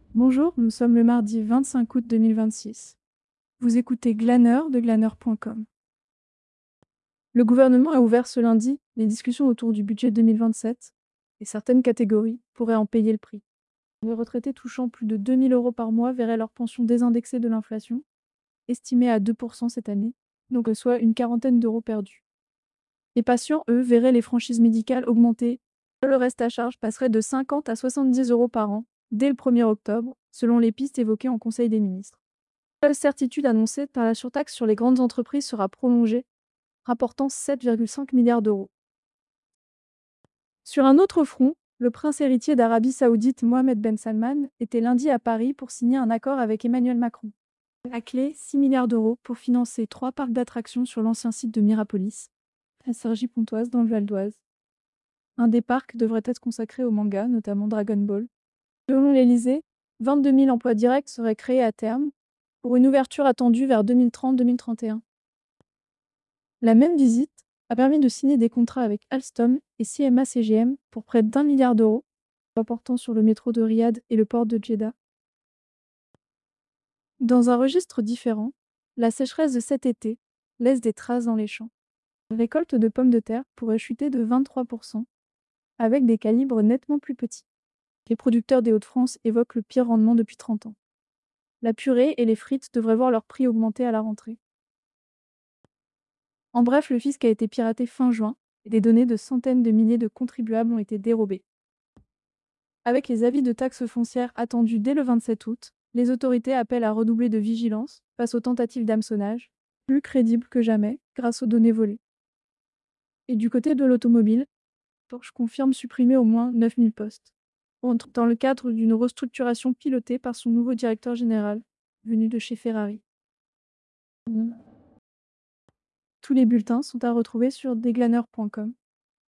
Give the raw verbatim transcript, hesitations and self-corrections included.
Bonjour, nous sommes le mardi vingt-cinq août deux mille vingt-six. Vous écoutez Glaner de glaner point com. Le gouvernement a ouvert ce lundi les discussions autour du budget deux mille vingt-sept et certaines catégories pourraient en payer le prix. Les retraités touchant plus de deux mille euros par mois verraient leur pension désindexée de l'inflation, estimée à deux pour cent cette année, donc soit une quarantaine d'euros perdus. Les patients, eux, verraient les franchises médicales augmenter. Le reste à charge passerait de cinquante à soixante-dix euros par an dès le premier octobre, selon les pistes évoquées en Conseil des ministres. La certitude annoncée par la surtaxe sur les grandes entreprises sera prolongée, rapportant sept virgule cinq milliards d'euros. Sur un autre front, le prince héritier d'Arabie Saoudite Mohammed Ben Salman était lundi à Paris pour signer un accord avec Emmanuel Macron. À la clé, six milliards d'euros pour financer trois parcs d'attractions sur l'ancien site de Mirapolis, à Cergy-Pontoise dans le Val d'Oise. Un des parcs devrait être consacré au manga, notamment Dragon Ball. Selon l'Élysée, vingt-deux mille emplois directs seraient créés à terme, pour une ouverture attendue vers deux mille trente deux mille trente et un. La même visite a permis de signer des contrats avec Alstom et C M A C G M pour près d'un milliard d'euros, portant sur le métro de Riyad et le port de Djeddah. Dans un registre différent, la sécheresse de cet été laisse des traces dans les champs. La récolte de pommes de terre pourrait chuter de vingt-trois pour cent, avec des calibres nettement plus petits. Les producteurs des Hauts-de-France évoquent le pire rendement depuis trente ans. La purée et les frites devraient voir leur prix augmenter à la rentrée. En bref, le fisc a été piraté fin juin et des données de centaines de milliers de contribuables ont été dérobées. Avec les avis de taxes foncières attendus dès le vingt-sept août, les autorités appellent à redoubler de vigilance face aux tentatives d'hameçonnage, plus crédibles que jamais grâce aux données volées. Et du côté de l'automobile, Porsche confirme supprimer au moins neuf mille postes, dans le cadre d'une restructuration pilotée par son nouveau directeur général, venu de chez Ferrari. Tous les bulletins sont à retrouver sur deglaner point com.